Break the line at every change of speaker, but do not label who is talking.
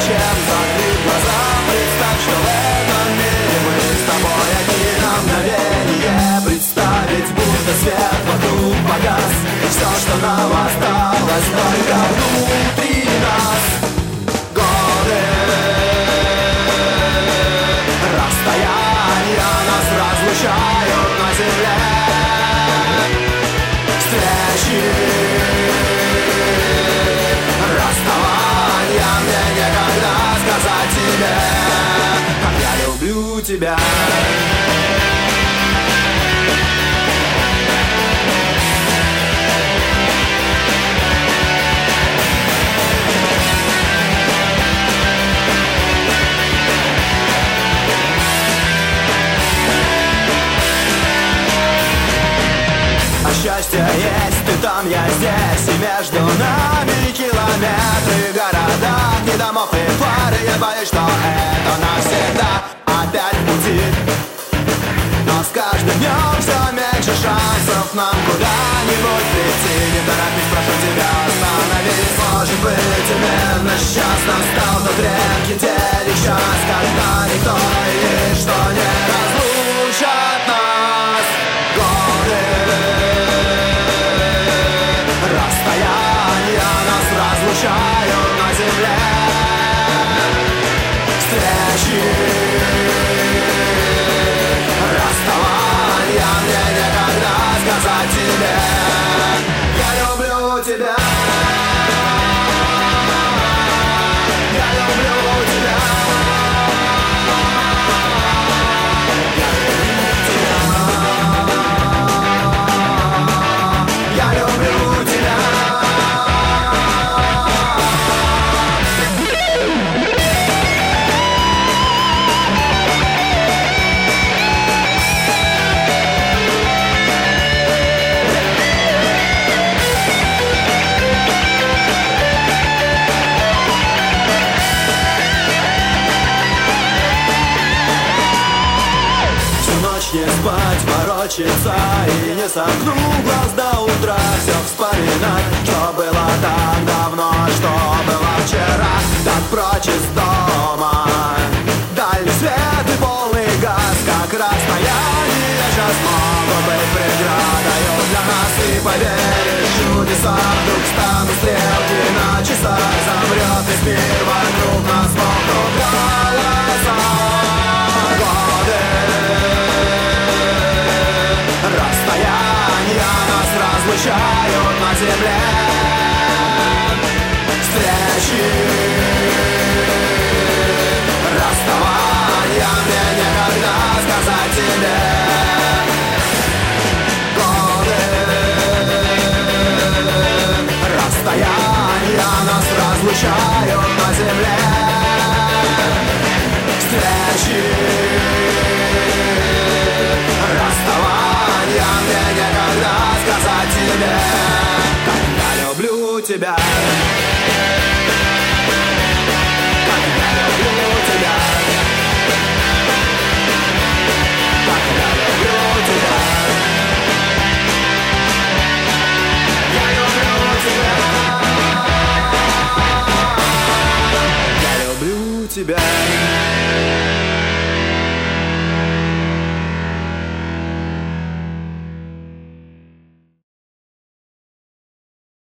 зачем, закрыть глаза, представь, что в этом мире мы с тобой одни. На мгновение представить, будто свет вокруг погас, и все, что нам осталось, только внутри нас. Годы, расстояния нас разлучают на земле. Встречи, расставания, мне некогда сказать тебе, как я люблю тебя. Счастье есть, ты там, я здесь, и между нами километры, города, и домов, и фары. Я боюсь, что это навсегда опять в пути. Но с каждым днем все меньше шансов нам куда-нибудь прийти. Не торопись, прошу тебя, остановись. Может быть, именно сейчас настал тот редкий день и час, когда никто и ничто не разлучат нас. Годы, расстояния нас разлучают на земле. Встречи, расставания, мне некогда сказать тебе, я люблю тебя. Я люблю тебя. Я люблю тебя. Я люблю тебя. Не спать, ворочаться и не сомкну глаз до утра. Все вспоминать, что было так давно, что было вчера. Так прочь из дома, дальний свет и полный газ. Как расстояние сейчас могут быть преградою для нас. И поверишь, чудеса вдруг станут стрелки на часах. Замрет весь мир вокруг нас, вокруг голоса. Расстояния нас разлучают на земле. Встречи, расставания, мне некогда сказать тебе. Годы, расстояния нас разлучают на земле. Встречи, расставания, мне некогда сказать тебе, как я люблю тебя. Как я люблю тебя. Как я люблю тебя. Я люблю тебя. Я люблю тебя.